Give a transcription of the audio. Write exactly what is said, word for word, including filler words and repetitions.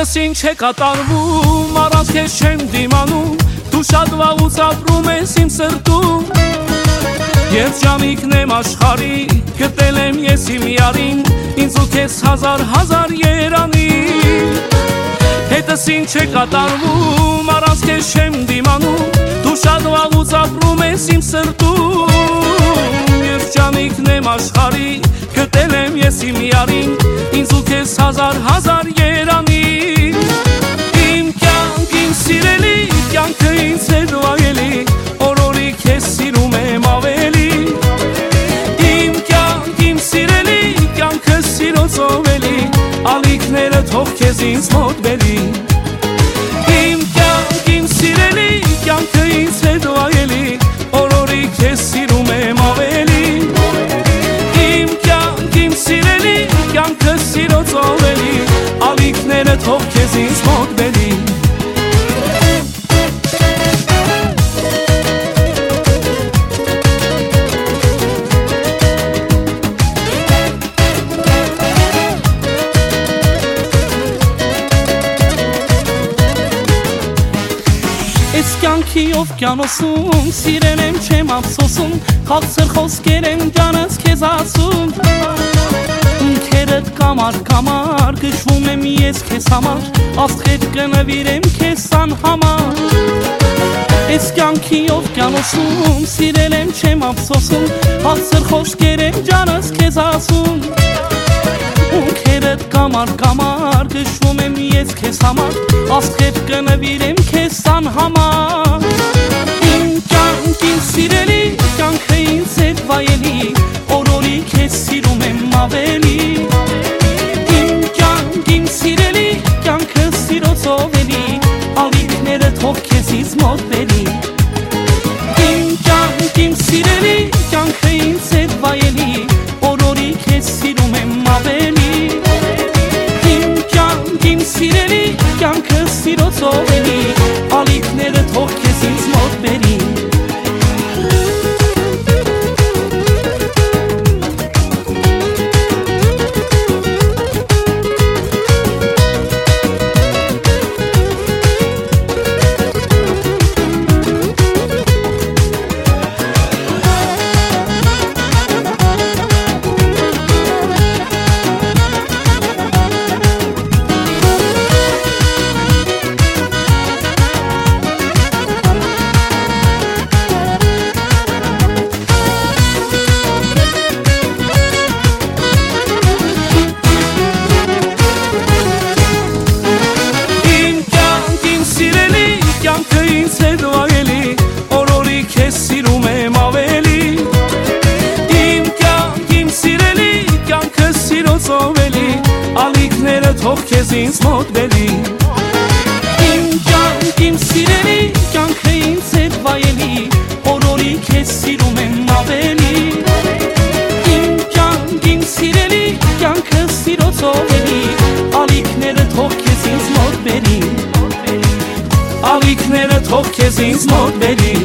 հետս ինչ է կատարվում, առանց քեզ չեմ դիմանում, դու շատ վաղուց ապրում ես իմ սրտում։ Երջանիկն եմ աշխարհի, գտել եմ ես իմ յարին, ինձ ու քեզ հազար հազար երանի։ Հետս ինչ է կատարվում, առանց քեզ չեմ դիմանում, դու շատ վաղուց ապրում ես իմ սրտում։ Երջանիկն եմ աշխարհի, գտել եմ ես իմ յարին, ինձ ու քեզ հազար հազար երանի։ Իմ կյանք, իմ սիրելի, կյանքը ինձ հետ վայելի, օր-օրի քեզ սիրում եմ ավելի։ Իմ կյանք, իմ սիրելի, կյանքը սիրոցով էլի, ալիքները թող քեզ ինձ մոտ բերի։ Իմ կյանք, իմ սիրելի, կյանքը ինձ հետ վայելի, օր-օրի քեզ սիրում եմ ավելի։ Իմ կյանք, իմ սիրելի, կյանքը սիրոցով էլի, ալիքները թող քեզ ինձ մոտ բերի։ Ես կյանքի օվկիանոսում սիրել եմ չեմ ափսոսում, քաղցր խոսքեր են ջանս քեզ ասում։ Ինքերդ կամար կամար գժվում եմ ես քեզ համար, աստղեր կնվիրեմ քեզ անհամար։ Ես կյանքի օվկիանոսում սիրել եմ չեմ ափսոսում, քաղցր խոսքեր են ջանս քեզ ասում։ Ինքերդ կամար կամար գժվում եմ ես քեզ համար, աստղեր կնվիրեմ քեզ անհամար։ Իմ կյանք, իմ սիրելի, կյանքը ինձ հետ վայելի, օր-օրի քեզ սիրում եմ ավելի։ Իմ կյանք, իմ սիրելի, կյանքը սիրոցով էլի, ալիքները թող քեզ ինձ մոտ բերի։ Իմ կյանք, իմ սիրելի, կյանքը ինձ հետ վայելի, օր-օրի քեզ սիրում եմ ավելի։ Իմ կյանք, իմ սիրելի, կյանքը սիրոցով էլի, ալիքները թող քեզ ինձ մոտ բերի։ Կյանքը ինձ հետ վայելի, օր-օրի քեզ սիրում եմ ավելի։ Իմ կյանք, իմ սիրելի, կյանքը սիրոցով էլի, ալիքները թող քեզ ինձ մոտ բերի։ Իմ կյանք, իմ սիրելի, կյանքը ինձ հետ վայելի, օր-օրի քեզ սիրում եմ ավելի։ Իմ կյանք, իմ սիրելի, կյանքը սիրոցով էլի, ալիքները թող քեզ ինձ մոտ բերի։ Ալիքները թող քեզ ինձ մոտ բերի։